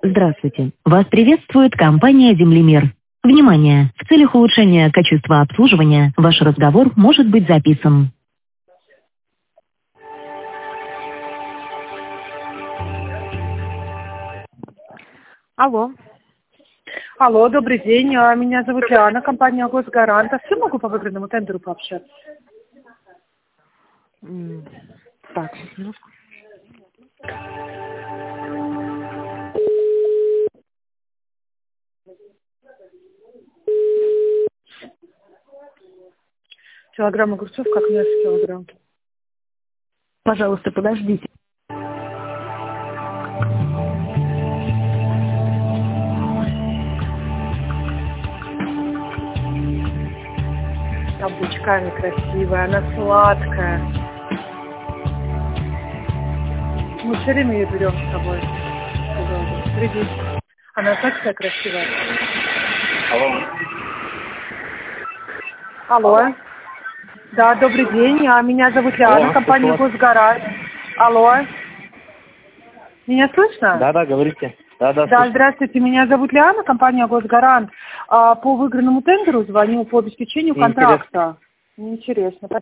Здравствуйте. Вас приветствует компания «Землемер». Внимание! В целях улучшения качества обслуживания ваш разговор может быть записан. Алло. Алло, добрый день. Меня зовут Лиана, компания «Госгарант». А с кем могу по выигранному тендеру пообщаться? Так, сейчас, минутку. Килограмм огурцов, как мясо килограмм. Пожалуйста, подождите. С каблучками красивая, она сладкая. Мы все время ее берем с собой. Привет. Она такая красивая. Алло. Алло. Да, добрый день. Меня зовут Лиана, Алло, компания слышу вас. «Госгарант». Алло. Меня слышно? Да, говорите. Да, Да, слышу. здравствуйте, меня зовут Лиана, компания «Госгарант». По выигранному тендеру звоню по обеспечению Неинтересно. контракта. Неинтересно.